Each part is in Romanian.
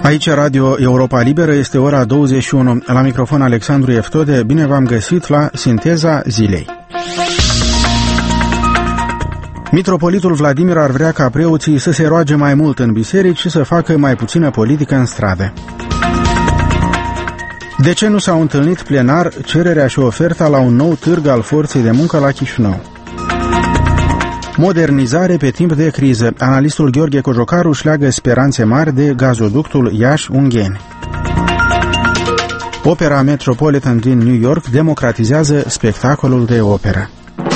Aici Radio Europa Liberă, este ora 21. La microfon Alexandru Eftode, bine v-am găsit la Sinteza Zilei. Mitropolitul Vladimir ar vrea ca preoții să se roage mai mult în biserici și să facă mai puțină politică în strade. De ce nu s-au întâlnit plenar cererea și oferta la un nou târg al forței de muncă la Chișinău? Modernizare pe timp de criză. Analistul Gheorghe Cojocaru își leagă speranțe mari de gazoductul Iași-Ungheni. Opera Metropolitan din New York democratizează spectacolul de operă.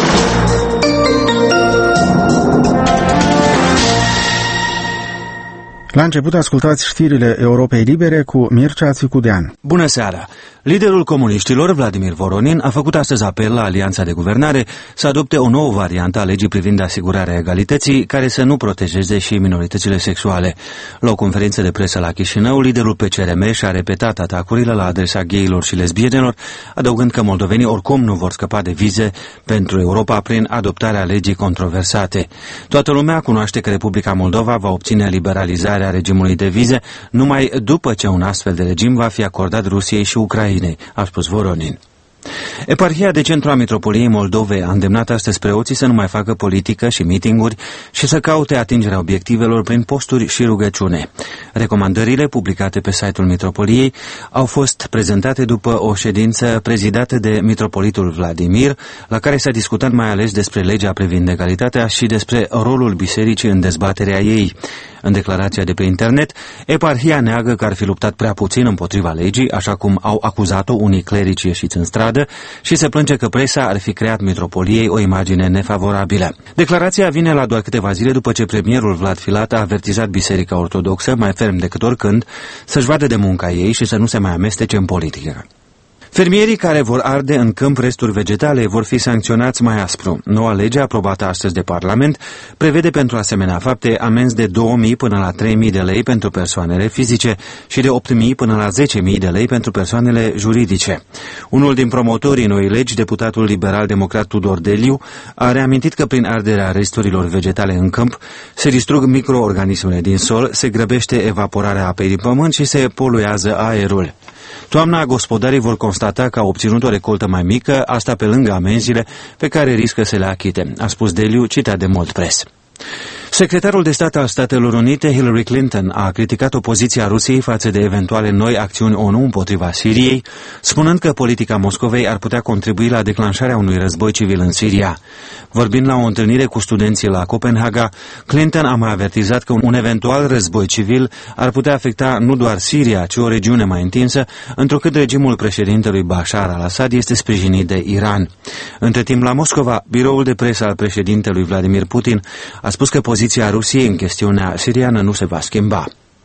La început ascultați știrile Europei Libere cu Mircea Țicudean. Bună seara! Liderul comuniștilor, Vladimir Voronin, a făcut astăzi apel la Alianța de Guvernare să adopte o nouă variantă a legii privind asigurarea egalității, care să nu protejeze și minoritățile sexuale. La o conferință de presă la Chișinău, liderul PCRM și-a repetat atacurile la adresa gayilor și lesbienelor, adăugând că moldovenii oricum nu vor scăpa de vize pentru Europa prin adoptarea legii controversate. Toată lumea cunoaște că Republica Moldova va obține liberalizarea regimului de vize numai după ce un astfel de regim va fi acordat Rusiei și Ucrainei, a spus Voronin. Eparhia de centru a Mitropoliei Moldovei a îndemnat astăzi preoții să nu mai facă politică și mitinguri și să caute atingerea obiectivelor prin posturi și rugăciune. Recomandările publicate pe site-ul Mitropoliei au fost prezentate după o ședință prezidată de Mitropolitul Vladimir, la care s-a discutat mai ales despre legea privind egalitatea și despre rolul bisericii în dezbaterea ei. În declarația de pe internet, eparhia neagă că ar fi luptat prea puțin împotriva legii, așa cum au acuzat-o unii clerici ieșiți în stradă, și se plânge că presa ar fi creat Mitropoliei o imagine nefavorabilă. Declarația vine la doar câteva zile după ce premierul Vlad Filat a avertizat Biserica Ortodoxă, mai ferm decât oricând, să-și vadă de munca ei și să nu se mai amestece în politică. Fermierii care vor arde în câmp resturi vegetale vor fi sancționați mai aspru. Noua lege, aprobată astăzi de Parlament, prevede pentru asemenea fapte amenzi de 2.000 până la 3.000 de lei pentru persoanele fizice și de 8.000 până la 10.000 de lei pentru persoanele juridice. Unul din promotorii noii legi, deputatul liberal-democrat Tudor Deliu, a reamintit că prin arderea resturilor vegetale în câmp se distrug microorganismele din sol, se grăbește evaporarea apei din pământ și se poluează aerul. Toamna, gospodarii vor constata că au obținut o recoltă mai mică, asta pe lângă amenziile pe care riscă să le achite, a spus Deliu, citat de Mold Press. Secretarul de stat al Statelor Unite, Hillary Clinton, a criticat opoziția Rusiei față de eventuale noi acțiuni ONU împotriva Siriei, spunând că politica Moscovei ar putea contribui la declanșarea unui război civil în Siria. Vorbind la o întâlnire cu studenții la Copenhaga, Clinton a mai avertizat că un eventual război civil ar putea afecta nu doar Siria, ci o regiune mai întinsă, întrucât regimul președintelui Bashar al-Assad este sprijinit de Iran. Între timp, la Moscova, biroul de presă al președintelui Vladimir Putin a spus că poziția Rusiei în chestiunea siriană nu se va schimba.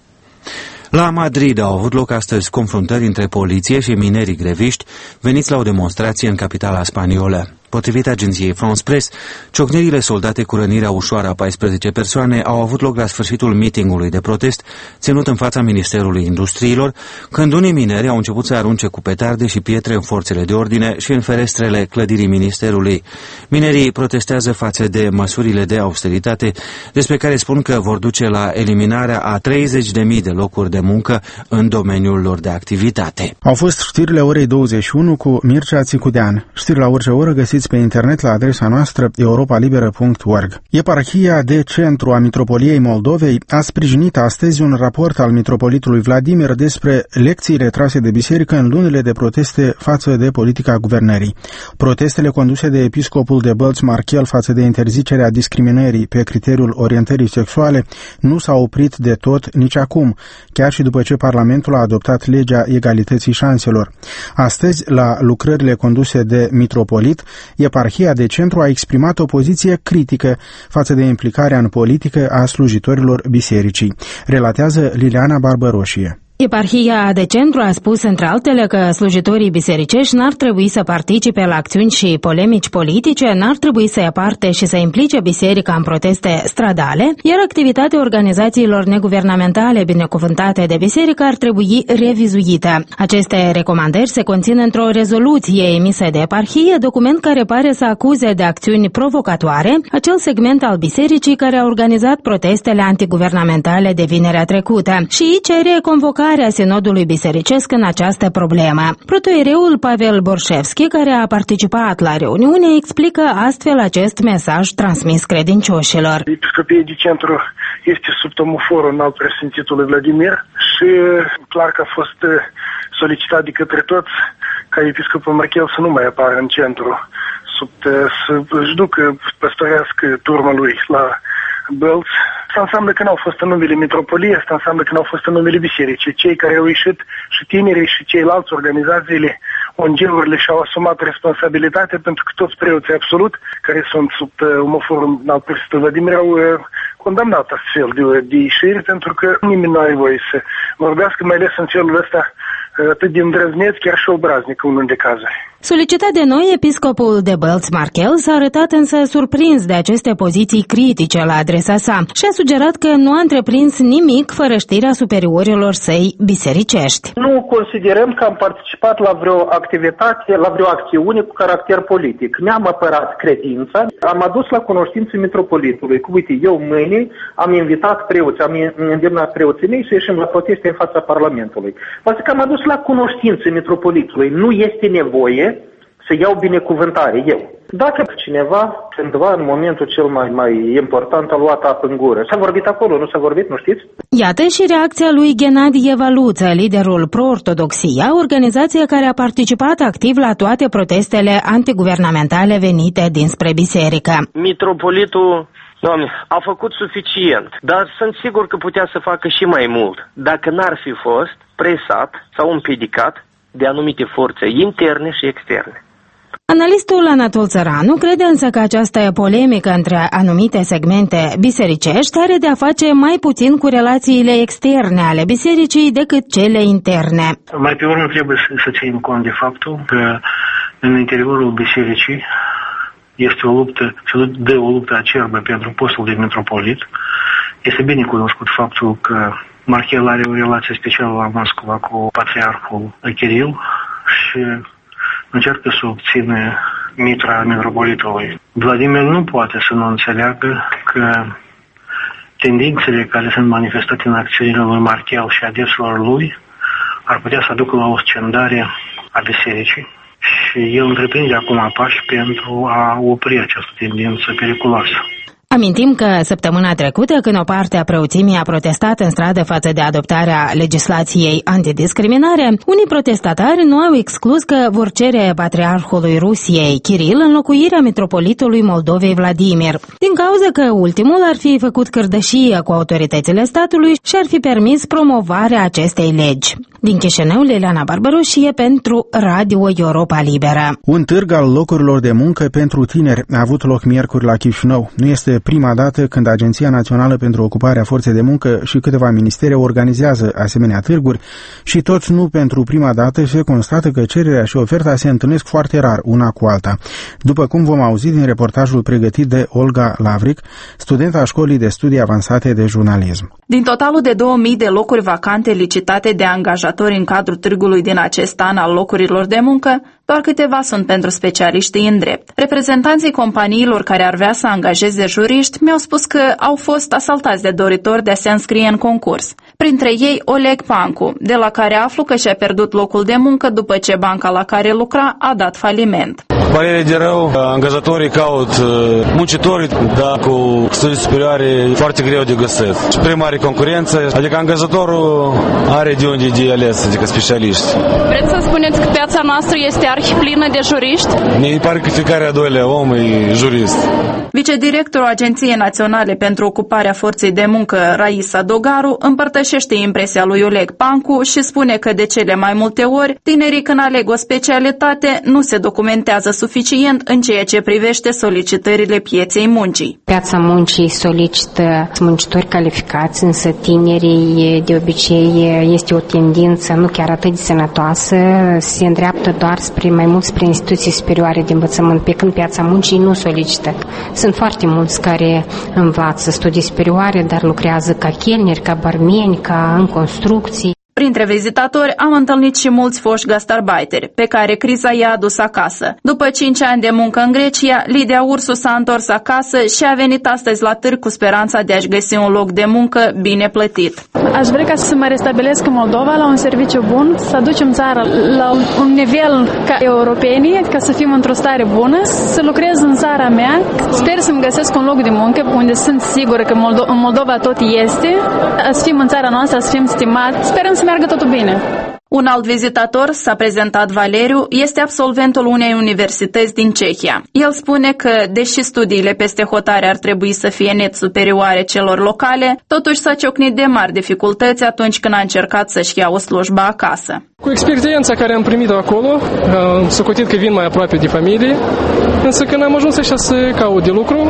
La Madrid au avut loc astăzi confruntări între poliție și minerii greviști veniți la o demonstrație în capitala spaniolă. Potrivit agenției France Press, ciocnirile soldate cu rănirea ușoară a 14 persoane au avut loc la sfârșitul meetingului de protest ținut în fața Ministerului Industriilor, când unii mineri au început să arunce cu petarde și pietre în forțele de ordine și în ferestrele clădirii Ministerului. Minerii protestează față de măsurile de austeritate, despre care spun că vor duce la eliminarea a 30.000 de locuri de muncă în domeniul lor de activitate. Au fost știrile orei 21 cu Mircea Țicudean. Știri la orice oră găsiți pe internet la adresa noastră europalibera.org. Eparhia de centru a Mitropoliei Moldovei a sprijinit astăzi un raport al mitropolitului Vladimir despre lecțiile trase de biserică în lunile de proteste față de politica guvernării. Protestele conduse de episcopul de Bălți-Marchel față de interzicerea discriminării pe criteriul orientării sexuale nu s-au oprit de tot nici acum, chiar și după ce Parlamentul a adoptat legea egalității șanselor. Astăzi, la lucrările conduse de mitropolit, Eparhia de centru a exprimat o poziție critică față de implicarea în politică a slujitorilor bisericii, relatează Liliana Barbăroșie. Eparhia de Centru a spus, între altele, că slujitorii bisericești n-ar trebui să participe la acțiuni și polemici politice, n-ar trebui să ia parte și să implice biserica în proteste stradale, iar activitatea organizațiilor neguvernamentale binecuvântate de biserică ar trebui revizuită. Aceste recomandări se conțin într-o rezoluție emisă de eparhie, document care pare să acuze de acțiuni provocatoare acel segment al bisericii care a organizat protestele antiguvernamentale de vinerea trecută și cere convocarea Sinodului Bisericesc în această problemă. Protoiereul Pavel Borșevski, care a participat la reuniune, explică astfel acest mesaj transmis credincioșilor. Episcopia de Centru este sub tomoforul înalt preasfințitului Vladimir și clar că a fost solicitat de către toți ca episcopul Marchel să nu mai apară în centru, să își ducă păstorească turma lui la Bălți. Asta înseamnă că n-au fost în numele Mitropoliei, asta înseamnă că n-au fost în numele bisericii. Cei care au ieșit și tinerii și ceilalți organizațiile, ONG-urile și-au asumat responsabilitatea pentru că toți preoții absolut, care sunt sub omoforul al preasfințitului Vladimir, au condamnat astfel de ieșiri pentru că nimeni nu are voie să vorbească, mai ales în felul ăsta atât de îndrăzneț, chiar și obraznic în unele cazuri. Solicitat de noi, episcopul de Bălți Marchel s-a arătat însă surprins de aceste poziții critice la adresa sa și a sugerat că nu a întreprins nimic fără știrea superiorilor săi bisericești. Nu considerăm că am participat la vreo activitate, la vreo acțiune cu caracter politic. Ne-am apărat credința, am adus la cunoștință mitropolitului. Uite, eu mâine am invitat preoți, am îndemnat preoții mei să ieșim la proteste în fața Parlamentului. Că am adus la cunoștință mitropolitului. Nu este nevoie să iau binecuvântare eu. Dacă cineva, cândva, în momentul cel mai important, a luat apă în gură. S-a vorbit acolo, nu s-a vorbit, nu știți? Iată și reacția lui Ghenadie Valuță, liderul pro-ortodoxia, organizația care a participat activ la toate protestele antiguvernamentale venite dinspre biserică. Mitropolitul, Doamne, a făcut suficient, dar sunt sigur că putea să facă și mai mult, dacă n-ar fi fost presat sau împiedicat de anumite forțe interne și externe. Analistul Anatol Țăranu crede însă că această polemică între anumite segmente bisericești are de a face mai puțin cu relațiile externe ale bisericii decât cele interne. Mai pe urmă trebuie să ținem cont de faptul că în interiorul bisericii este o luptă, se dă o luptă acerbă pentru postul de mitropolit. Este bine cunoscut faptul că Marchel are o relație specială la Moscova cu patriarhul Kiril și încearcă să obține mitra mitropolitului. Vladimir nu poate să nu înțeleagă că tendințele care sunt manifestate în acțiunile lui Marchel și adepților lui ar putea să aducă la o scindare a bisericii și el întreprinde acum pași pentru a opri această tendință periculoasă. Amintim că săptămâna trecută, când o parte a preoțimii a protestat în stradă față de adoptarea legislației antidiscriminare, unii protestatari nu au exclus că vor cere patriarhului Rusiei, Kiril, înlocuirea mitropolitului Moldovei, Vladimir, din cauza că ultimul ar fi făcut cârdășie cu autoritățile statului și ar fi permis promovarea acestei legi. Din Chișinău, Liliana Barbaroșie pentru Radio Europa Liberă. Un târg al locurilor de muncă pentru tineri a avut loc miercuri la Chișinău. Nu este prima dată când Agenția Națională pentru Ocuparea Forței de Muncă și câteva ministere organizează asemenea târguri și toți nu pentru prima dată se constată că cererea și oferta se întâlnesc foarte rar una cu alta. După cum vom auzi din reportajul pregătit de Olga Lavric, studenta Școlii de Studii Avansate de Jurnalism. Din totalul de 2000 de locuri vacante licitate de angajatori în cadrul târgului din acest an al locurilor de muncă, doar câteva sunt pentru specialiștii în drept. Reprezentanții companiilor care ar vrea să angajeze juriști mi-au spus că au fost asaltați de doritori de a se înscrie în concurs. Printre ei Oleg Pancu, de la care aflu că și-a pierdut locul de muncă după ce banca la care lucra a dat faliment. Părere de rău, angajatorii caut muncitori, dar cu studii superioare foarte greu de găsit. Și prea mare concurență, adică angajatorul are de unde de ales, adică specialiști. Vreți să spuneți că piața noastră este arhiplină de juriști? Mi pare că fiecare a doilea om e jurist. Vicedirectorul Agenției Naționale pentru Ocuparea Forței de Muncă, Raisa Dogaru, împărtășește impresia lui Oleg Pancu și spune că de cele mai multe ori, tinerii când aleg o specialitate nu se documentează suficient în ceea ce privește solicitările pieței muncii. Piața muncii solicită muncitori calificați, însă tinerii de obicei este o tendință nu chiar atât de sănătoasă, se îndreaptă doar mai mult spre instituții superioare de învățământ, pe când piața muncii nu solicită. Sunt foarte mulți care învață studii superioare, dar lucrează ca chelneri, ca barmeni, ca în construcții. Printre vizitatori am întâlnit și mulți foști gastarbeiteri, pe care criza i-a adus acasă. După 5 ani de muncă în Grecia, Lidia Ursu s-a întors acasă și a venit astăzi la târg cu speranța de a-și găsi un loc de muncă bine plătit. Aș vrea ca să mă restabilesc în Moldova la un serviciu bun, să aducem țara la un nivel ca europenii, ca să fim într-o stare bună, să lucrez în țara mea. Sper să-mi găsesc un loc de muncă unde sunt sigură că în Moldova tot este, să fim în țara noastră, să fim stimați. Sperăm să meargă totul bine. Un alt vizitator, s-a prezentat Valeriu, este absolventul unei universități din Cehia. El spune că, deși studiile peste hotare ar trebui să fie net superioare celor locale, totuși s-a ciocnit de mari dificultăți atunci când a încercat să-și ia o slujbă acasă. Cu experiența care am primit-o acolo, am socotit că vin mai aproape de familie, însă când am ajuns așa să caut de lucru,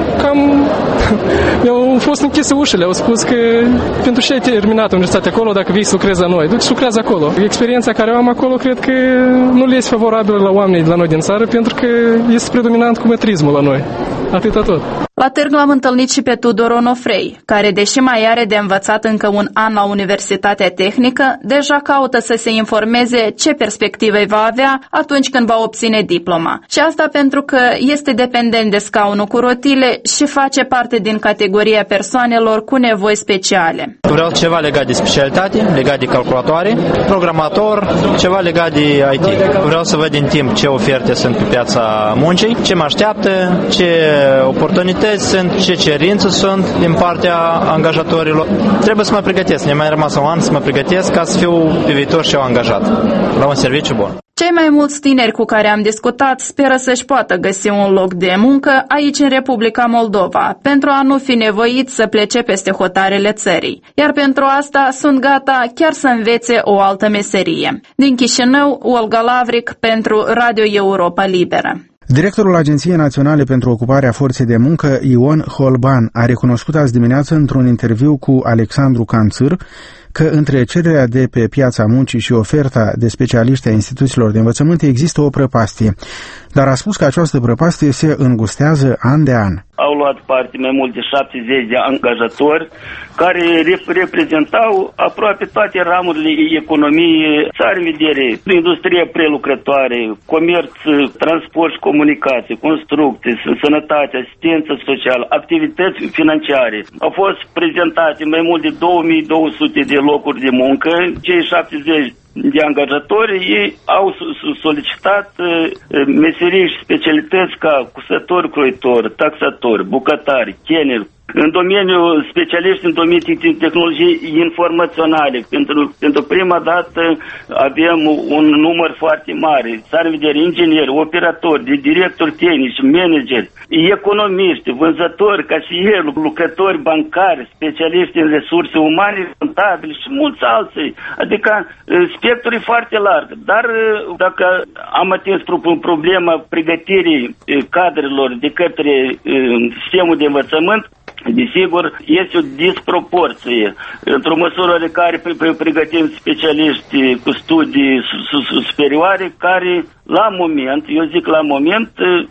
mi-au fost închise ușile, au spus că pentru ce ai terminat universitatea acolo dacă vii să lucrezi la noi? Du-te să lucrezi acolo. Experiența care o am acolo cred că nu le este favorabilă la oamenii de la noi din țară, pentru că este predominant cumetrismul la noi. Atâta tot. La târg l-am întâlnit și pe Tudor Onofrei, care, deși mai are de învățat încă un an la Universitatea Tehnică, deja caută să se informeze ce perspective va avea atunci când va obține diploma. Și asta pentru că este dependent de scaunul cu rotile și face parte din categoria persoanelor cu nevoi speciale. Vreau ceva legat de specialitate, legat de calculatoare, programator, ceva legat de IT. Vreau să văd în timp ce oferte sunt pe piața muncii, ce mă așteaptă, ce oportunități sunt, ce cerințe sunt din partea angajatorilor. Trebuie să mă pregătesc, ne mai rămas un an să mă pregătesc ca să fiu pe viitor și eu angajat la un serviciu bun. Cei mai mulți tineri cu care am discutat speră să-și poată găsi un loc de muncă aici în Republica Moldova, pentru a nu fi nevoiți să plece peste hotarele țării. Iar pentru asta sunt gata chiar să învețe o altă meserie. Din Chișinău, Olga Lavric pentru Radio Europa Liberă. Directorul Agenției Naționale pentru Ocuparea Forței de Muncă, Ion Holban, a recunoscut azi dimineață într-un interviu cu Alexandru Canțâr că între cererea de pe piața muncii și oferta de specialiști a instituțiilor de învățământ există o prăpastie, dar a spus că această prăpastie se îngustează an de an. Au luat parte mai mult de 70 de angajatori care reprezentau aproape toate ramurile economiei, să are în vedere industria prelucrătoare, comerț, transport și comunicații, construcții, sănătate, asistență socială, activități financiare. Au fost prezentate mai mult de 2200 de locuri de muncă, cei 70 de angajatori, ei au solicitat meserii și specialități ca cusători, croitori, taxatori, bucătari, chelneri, în domeniul specialiști în domeniul tehnologiei informaționale. Pentru prima dată avem un număr foarte mare. Să ar vedere ingineri, operatori, directori tehnici, manageri, economiști, vânzători, casieri, lucrători bancari, specialiști în resurse umane, contabili și mulți alții. Adică spectrul e foarte larg. Dar dacă am atins problema pregătirii cadrelor de către sistemul de învățământ, desigur, este o disproporție. Într-o măsură de care pregătim specialiști cu studii superioare care, la moment, eu zic la moment,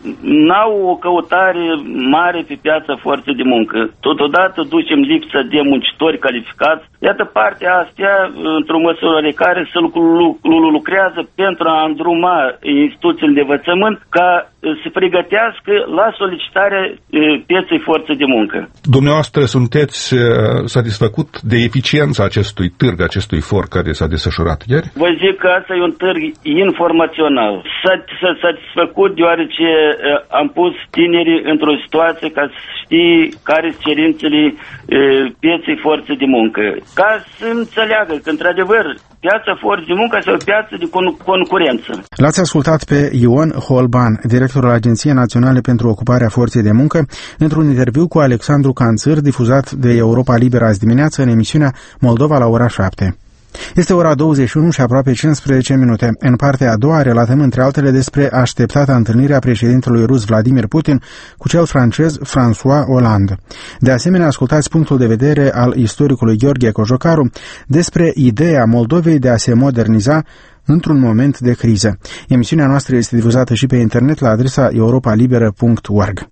n-au o căutare mare pe piața forței de muncă. Totodată ducem lipsa de muncitori calificați. Iată partea astea, într-o măsură de care se lucrează pentru a îndruma instituțiile de învățământ ca să pregătească la solicitarea pieței forței de muncă. Dumneavoastră sunteți satisfăcut de eficiența acestui târg, acestui for care s-a desfășurat ieri? Vă zic că asta e un târg informațional. satisfăcut deoarece am pus tinerii într-o situație ca să știi care sunt cerințele pieței forței de muncă. Ca să înțeleagă că, într-adevăr, piața forței de muncă este o piață de concurență. L-ați ascultat pe Ion Holban, directorul Agenției Naționale pentru Ocuparea Forței de Muncă, într-un interviu cu Alexandru Canțăr, difuzat de Europa Liberă azi dimineață în emisiunea Moldova la ora 7. Este ora 21 și aproape 15 minute. În partea a doua relatăm între altele despre așteptata întâlnire a președintelui rus Vladimir Putin cu cel francez François Hollande. De asemenea, ascultați punctul de vedere al istoricului Gheorghe Cojocaru despre ideea Moldovei de a se moderniza într-un moment de criză. Emisiunea noastră este difuzată și pe internet la adresa europalibera.org.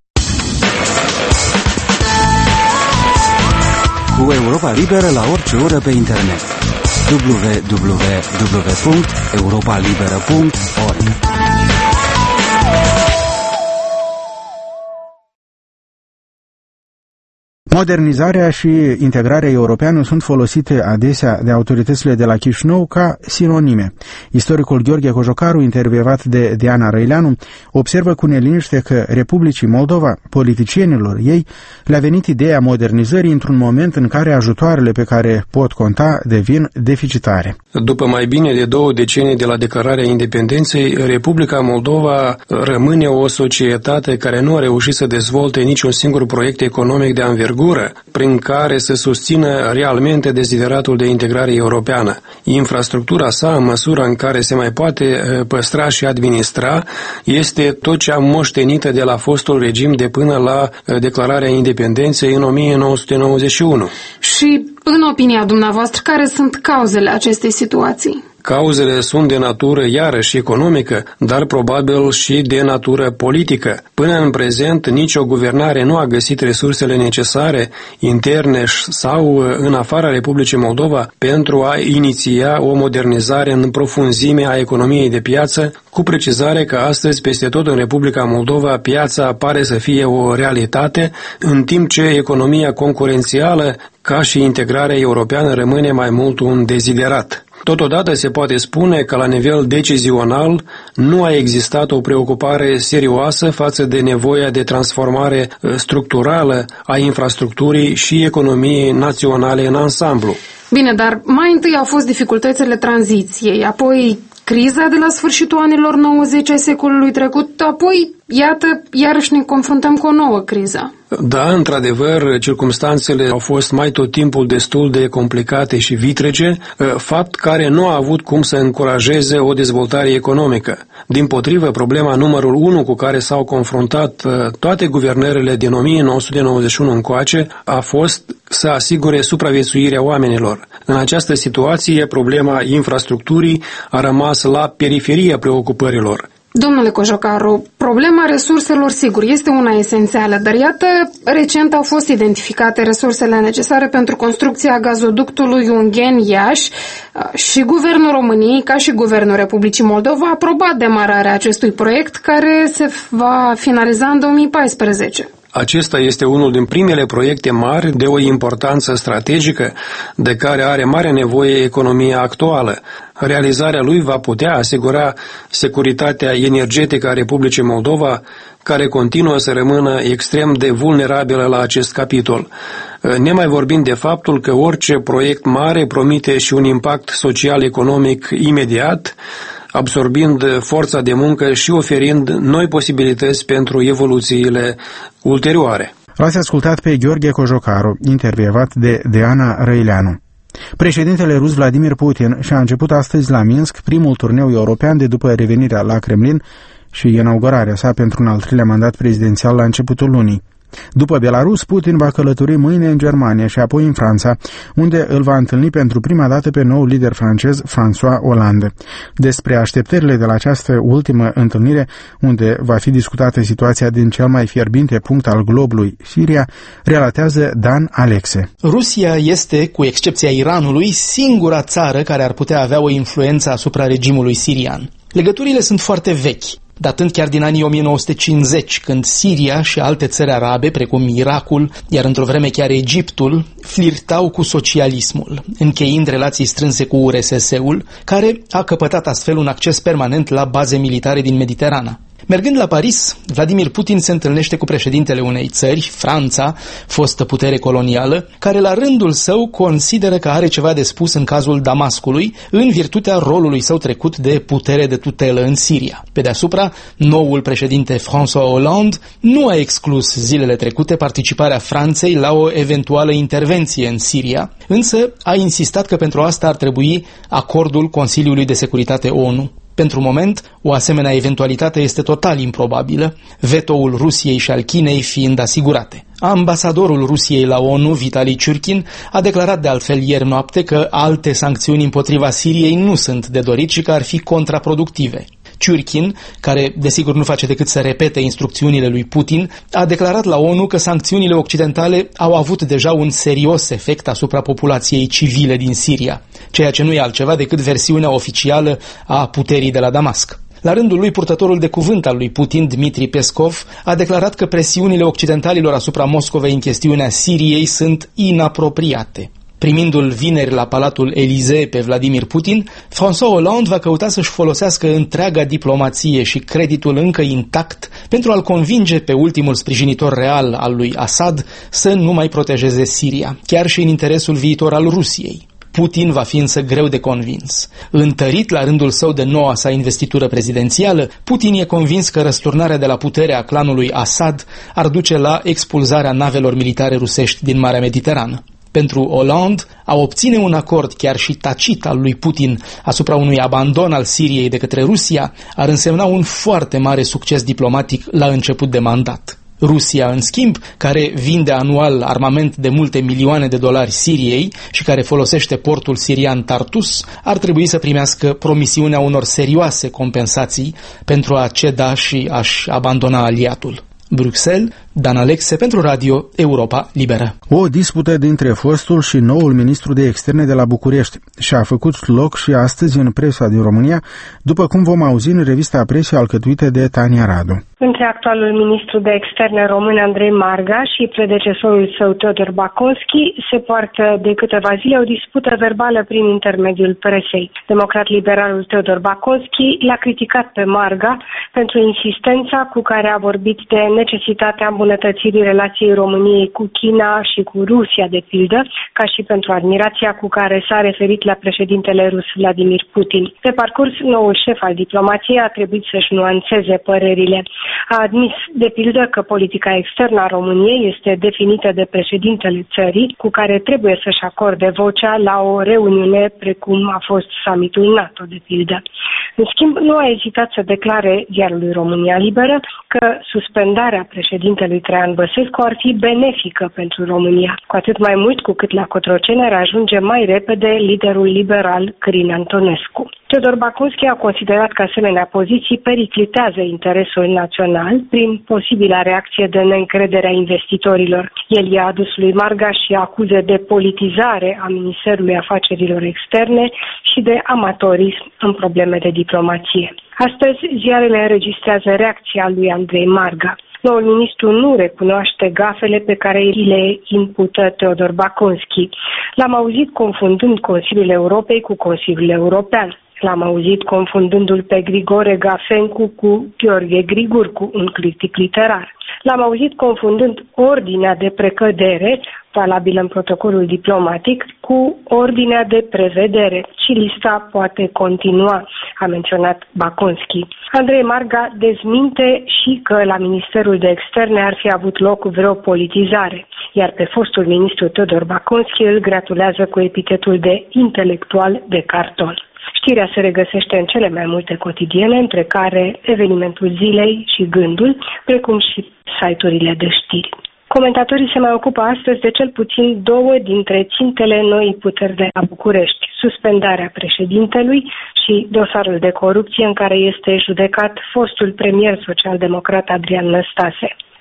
Cu Europa Liberă la orice oră pe internet. www.europalibera.org. Modernizarea și integrarea europeană sunt folosite adesea de autoritățile de la Chișinău ca sinonime. Istoricul Gheorghe Cojocaru, intervievat de Diana Răileanu, observă cu neliniște că Republicii Moldova, politicienilor ei, le-a venit ideea modernizării într-un moment în care ajutoarele pe care pot conta devin deficitare. După mai bine de 2 decenii de la declararea independenței, Republica Moldova rămâne o societate care nu a reușit să dezvolte niciun singur proiect economic de anvergură prin care să susțină realmente dezideratul de integrare europeană. Infrastructura sa, în măsura în care se mai poate păstra și administra, este tot cea moștenită de la fostul regim de până la declararea independenței în 1991. Și, în opinia dumneavoastră, care sunt cauzele acestei situații? Cauzele sunt de natură iarăși economică, dar probabil și de natură politică. Până în prezent, nicio guvernare nu a găsit resursele necesare, interne sau în afara Republicii Moldova, pentru a iniția o modernizare în profunzime a economiei de piață, cu precizare că astăzi, peste tot în Republica Moldova, piața pare să fie o realitate, în timp ce economia concurențială, ca și integrarea europeană, rămâne mai mult un deziderat. Totodată se poate spune că la nivel decizional nu a existat o preocupare serioasă față de nevoia de transformare structurală a infrastructurii și economiei naționale în ansamblu. Bine, dar mai întâi au fost dificultățile tranziției, apoi criza de la sfârșitul anilor 90 ai secolului trecut, apoi, iată, iarăși ne confruntăm cu o nouă criză. Da, într-adevăr, circumstanțele au fost mai tot timpul destul de complicate și vitrege, fapt care nu a avut cum să încurajeze o dezvoltare economică. Dimpotrivă, problema numărul 1 cu care s-au confruntat toate guvernările din 1991 încoace a fost să asigure supraviețuirea oamenilor. În această situație, problema infrastructurii a rămas la periferia preocupărilor. Domnule Cojocaru, problema resurselor, sigur, este una esențială, dar iată, recent au fost identificate resursele necesare pentru construcția gazoductului Ungheni-Iași și Guvernul României, ca și Guvernul Republicii Moldova, a aprobat demararea acestui proiect, care se va finaliza în 2014. Acesta este unul din primele proiecte mari de o importanță strategică de care are mare nevoie economia actuală. Realizarea lui va putea asigura securitatea energetică a Republicii Moldova, care continuă să rămână extrem de vulnerabilă la acest capitol. Nemai vorbind de faptul că orice proiect mare promite și un impact social-economic imediat, absorbind forța de muncă și oferind noi posibilități pentru evoluțiile ulterioare. L-ați ascultat pe Gheorghe Cojocaru, intervievat de Diana Răileanu. Președintele rus Vladimir Putin și-a început astăzi la Minsk primul turneu european de după revenirea la Kremlin și inaugurarea sa pentru un al 3-lea mandat prezidențial la începutul lunii. După Belarus, Putin va călători mâine în Germania și apoi în Franța, unde îl va întâlni pentru prima dată pe noul lider francez François Hollande. Despre așteptările de la această ultimă întâlnire, unde va fi discutată situația din cel mai fierbinte punct al globului, Siria, relatează Dan Alexe. Rusia este, cu excepția Iranului, singura țară care ar putea avea o influență asupra regimului sirian. Legăturile sunt foarte vechi. datând chiar din anii 1950, când Siria și alte țări arabe, precum Irakul, iar într-o vreme chiar Egiptul, flirtau cu socialismul, încheind relații strânse cu URSS-ul, care a căpătat astfel un acces permanent la baze militare din Mediterana. Mergând la Paris, Vladimir Putin se întâlnește cu președintele unei țări, Franța, fostă putere colonială, care la rândul său consideră că are ceva de spus în cazul Damascului, în virtutea rolului său trecut de putere de tutelă în Siria. Pe deasupra, noul președinte François Hollande nu a exclus zilele trecute participarea Franței la o eventuală intervenție în Siria, însă a insistat că pentru asta ar trebui acordul Consiliului de Securitate ONU. Pentru moment, o asemenea eventualitate este total improbabilă, vetoul Rusiei și al Chinei fiind asigurate. Ambasadorul Rusiei la ONU, Vitali Churkin, a declarat de altfel ieri noapte că alte sancțiuni împotriva Siriei nu sunt de dorit și că ar fi contraproductive. Churkin, care desigur nu face decât să repete instrucțiunile lui Putin, a declarat la ONU că sancțiunile occidentale au avut deja un serios efect asupra populației civile din Siria, ceea ce nu e altceva decât versiunea oficială a puterii de la Damasc. La rândul lui, purtătorul de cuvânt al lui Putin, Dmitri Peskov, a declarat că presiunile occidentalilor asupra Moscovei în chestiunea Siriei sunt inapropiate. Primindu-l vineri la Palatul Elysee pe Vladimir Putin, François Hollande va căuta să-și folosească întreaga diplomație și creditul încă intact pentru a-l convinge pe ultimul sprijinitor real al lui Assad să nu mai protejeze Siria, chiar și în interesul viitor al Rusiei. Putin va fi însă greu de convins. Întărit la rândul său de noua sa investitură prezidențială, Putin e convins că răsturnarea de la putere a clanului Assad ar duce la expulzarea navelor militare rusești din Marea Mediterană. Pentru Hollande, a obține un acord chiar și tacit al lui Putin asupra unui abandon al Siriei de către Rusia ar însemna un foarte mare succes diplomatic la început de mandat. Rusia, în schimb, care vinde anual armament de multe milioane de dolari Siriei și care folosește portul sirian Tartus, ar trebui să primească promisiunea unor serioase compensații pentru a ceda și a-și abandona aliatul. Bruxelles, Dan Alexe pentru Radio Europa Liberă. O dispută dintre fostul și noul ministru de externe de la București și-a făcut loc și astăzi în presa din România, după cum vom auzi în revista presei alcătuită de Tania Radu. Între actualul ministru de externe român Andrei Marga și predecesorul său Teodor Baconschi se poartă de câteva zile o dispută verbală prin intermediul presei. Democrat-liberalul Teodor Baconschi l-a criticat pe Marga pentru insistența cu care a vorbit de necesitatea îmbunătățirii relației României cu China și cu Rusia, de pildă, ca și pentru admirația cu care s-a referit la președintele rus Vladimir Putin. Pe parcurs, noul șef al diplomației a trebuit să-și nuanțeze părerile. A admis, de pildă, că politica externă a României este definită de președintele țării, cu care trebuie să-și acorde vocea la o reuniune precum a fost summitul NATO, de pildă. În schimb, nu a ezitat să declare ziarului România Liberă că suspendarea președintelui Traian Băsescu ar fi benefică pentru România, cu atât mai mult cu cât la Cotroceni ar ajunge mai repede liderul liberal Călin Antonescu. Teodor Baconschi a considerat că asemenea poziții periclitează interesul național prin posibila reacție de neîncredere a investitorilor. El i-a adus lui Marga și acuze de politizare a Ministerului Afacerilor Externe și de amatorism în probleme de diplomație. Astăzi, ziarele înregistrează reacția lui Andrei Marga. Noul ministru nu recunoaște gafele pe care le impută Teodor Baconschi. L-am auzit confundând Consiliul Europei cu Consiliul European. L-am auzit confundându-l pe Grigore Gafencu cu Gheorghe Grigurcu, un critic literar. L-am auzit confundând ordinea de precădere, valabilă în protocolul diplomatic, cu ordinea de prevedere. Și lista poate continua, a menționat Baconschi. Andrei Marga dezminte și că la Ministerul de Externe ar fi avut loc vreo politizare, iar pe fostul ministru Teodor Baconschi îl gratulează cu epitetul de intelectual de carton. Știrea se regăsește în cele mai multe cotidiene, între care Evenimentul Zilei și Gândul, precum și site-urile de știri. Comentatorii se mai ocupă astăzi de cel puțin două dintre țintele noii puteri de la București: suspendarea președintelui și dosarul de corupție în care este judecat fostul premier social-democrat Adrian Năstase.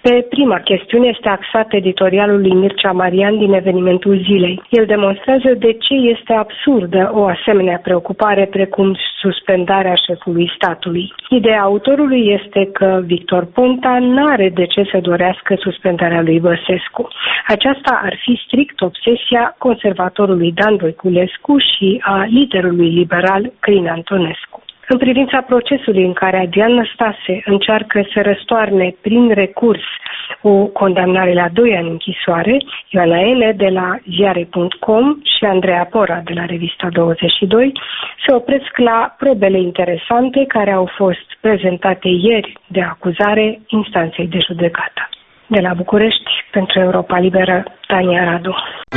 Pe prima chestiune este axat editorialul lui Mircea Marian din Evenimentul Zilei. El demonstrează de ce este absurdă o asemenea preocupare precum suspendarea șefului statului. Ideea autorului este că Victor Ponta n-are de ce să dorească suspendarea lui Băsescu. Aceasta ar fi strict obsesia conservatorului Dan Voiculescu și a liderului liberal Crin Antonescu. În privința procesului în care Adrian Năstase încearcă să răstoarne prin recurs o condamnare la 2 ani închisoare, Ioana Ene de la ziare.com și Andreea Pora de la revista 22 se opresc la probele interesante care au fost prezentate ieri de acuzare instanței de judecată. De la București, pentru Europa Liberă, Tania Radu.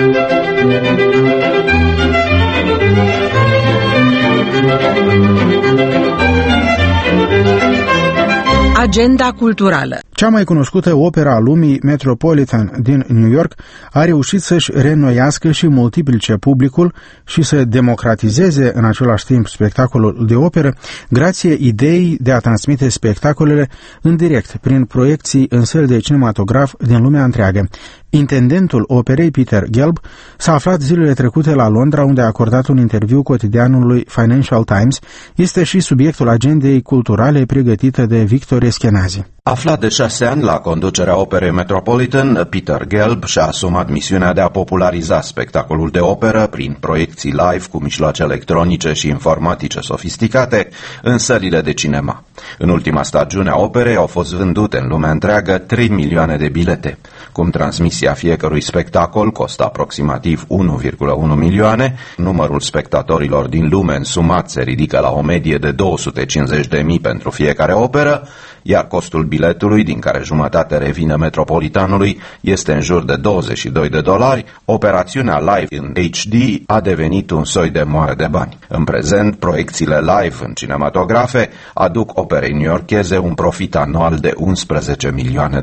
Agenda culturală. Cea mai cunoscută opera a lumii, Metropolitan din New York, a reușit să-și reînnoiască și multiplice publicul și să democratizeze în același timp spectacolul de operă, grație ideii de a transmite spectacolele în direct, prin proiecții în săli de cinematograf din lumea întreagă. Intendentul operei, Peter Gelb, s-a aflat zilele trecute la Londra, unde a acordat un interviu cotidianului Financial Times. Este și subiectul agendei culturale pregătită de Victor Eschenazi. Aflat de 6 ani la conducerea operei Metropolitan, Peter Gelb și-a asumat misiunea de a populariza spectacolul de operă prin proiecții live cu mijloace electronice și informatice sofisticate în sălile de cinema. În ultima stagiune a operei au fost vândute în lumea întreagă 3 milioane de bilete. Cum transmisia fiecărui spectacol costă aproximativ 1,1 milioane, numărul spectatorilor din lume însumat se ridică la o medie de 250.000 pentru fiecare operă, iar costul biletului, din care jumătate revine Metropolitanului, este în jur de $22. Operațiunea live în HD a devenit un soi de moară de bani. În prezent, proiecțiile live în cinematografe aduc operei newyorkeze un profit anual de $11 milioane.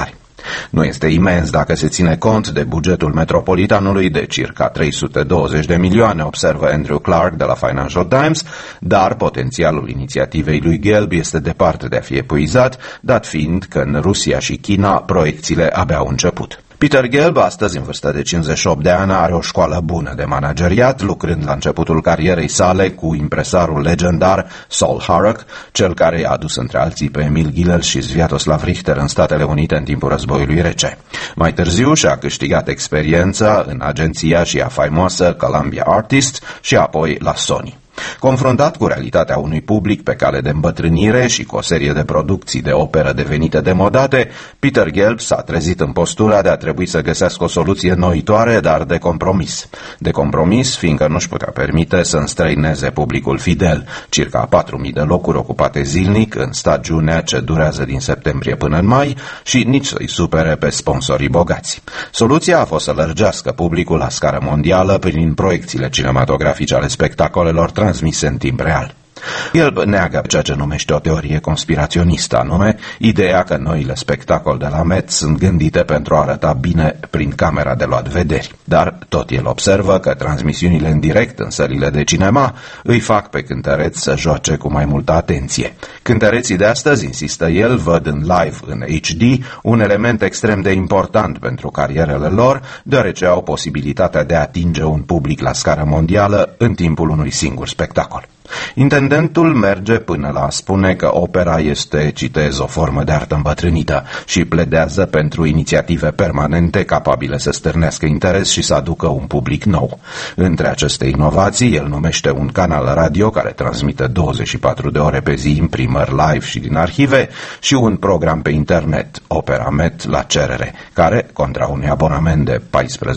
Nu este imens dacă se ține cont de bugetul Metropolitanului de circa 320 de milioane, observă Andrew Clark de la Financial Times, dar potențialul inițiativei lui Gelb este departe de a fi epuizat, dat fiind că în Rusia și China proiecțiile abia au început. Peter Gelb, astăzi în vârstă de 58 de ani, are o școală bună de manageriat, lucrând la începutul carierei sale cu impresarul legendar Saul Harrock, cel care i-a adus între alții pe Emil Gilel și Sviatoslav Richter în Statele Unite în timpul războiului rece. Mai târziu și-a câștigat experiența în agenția și a faimoasă Columbia Artists și apoi la Sony. Confruntat cu realitatea unui public pe cale de îmbătrânire și cu o serie de producții de operă devenite demodate, Peter Gelb s-a trezit în postura de a trebui să găsească o soluție noitoare, dar de compromis. De compromis, fiindcă nu-și putea permite să înstrăineze publicul fidel, circa 4.000 de locuri ocupate zilnic în stagiunea ce durează din septembrie până în mai și nici să-i supere pe sponsorii bogați. Soluția a fost să lărgească publicul la scară mondială prin proiecțiile cinematografice ale spectacolelor transmise în timp real. El neagă ceea ce numește o teorie conspiraționistă, anume ideea că noile spectacole de la Met sunt gândite pentru a arăta bine prin camera de luat vederi. Dar tot el observă că transmisiunile în direct în sălile de cinema îi fac pe cântăreți să joace cu mai multă atenție. Cântăreții de astăzi, insistă el, văd în live în HD un element extrem de important pentru carierele lor, deoarece au posibilitatea de a atinge un public la scară mondială în timpul unui singur spectacol. Intendentul merge până la a spune că opera este, citez, o formă de artă îmbătrânită și pledează pentru inițiative permanente capabile să stârnească interes și să aducă un public nou. Între aceste inovații, el numește un canal radio care transmite 24 de ore pe zi imprimări live și din arhive și un program pe internet, Opera Met la cerere, care, contra unui abonament de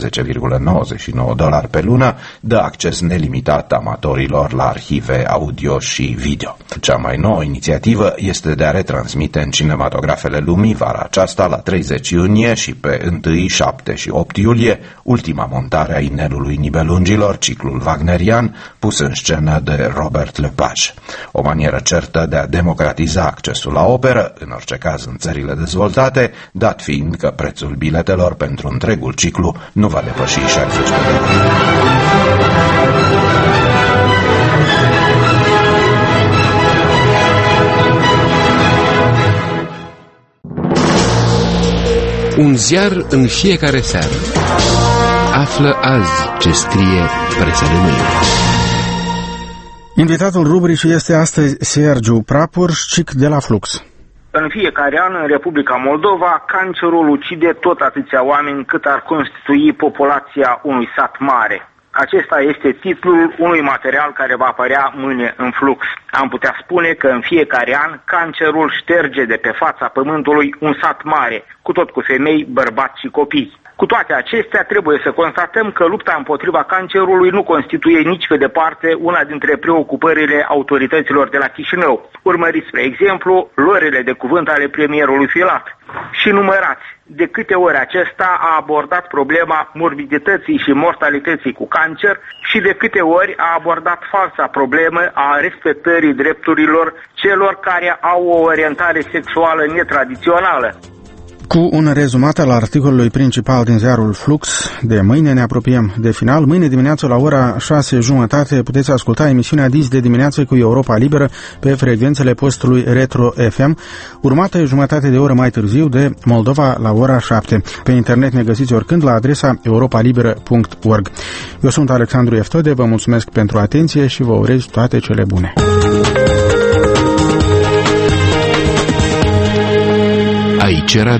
$14,99 pe lună, dă acces nelimitat amatorilor la arhive audio și video. Cea mai nouă inițiativă este de a retransmite în cinematografele lumii vara aceasta la 30 iunie și pe 1, 7 și 8 iulie ultima montare a Inelului Nibelungilor, ciclul wagnerian, pus în scenă de Robert Lepage. O manieră certă de a democratiza accesul la operă, în orice caz în țările dezvoltate, dat fiind că prețul biletelor pentru întregul ciclu nu va depăși $60. Un ziar în fiecare seară. Află azi ce scrie presa de mâine. Invitatul rubricii este astăzi Sergiu Prapurșcic de la Flux. În fiecare an, în Republica Moldova, cancerul ucide tot atâția oameni cât ar constitui populația unui sat mare. Acesta este titlul unui material care va apărea mâine în Flux. Am putea spune că în fiecare an cancerul șterge de pe fața pământului un sat mare, cu tot cu femei, bărbați și copii. Cu toate acestea, trebuie să constatăm că lupta împotriva cancerului nu constituie nici pe departe una dintre preocupările autorităților de la Chișinău. Urmăriți, spre exemplu, luările de cuvânt ale premierului Filat. Și numărați de câte ori acesta a abordat problema morbidității și mortalității cu cancer și de câte ori a abordat falsa problemă a respectării drepturilor celor care au o orientare sexuală netradițională. Cu un rezumat al articolului principal din ziarul Flux, de mâine ne apropiem de final. Mâine dimineață la ora 6:30 puteți asculta emisiunea Dis de dimineață cu Europa Liberă pe frecvențele postului Retro FM, urmată jumătate de oră mai târziu de Moldova la ora 7. Pe internet ne găsiți oricând la adresa europalibera.org. Eu sunt Alexandru Eftode, vă mulțumesc pentru atenție și vă urez toate cele bune. Aici era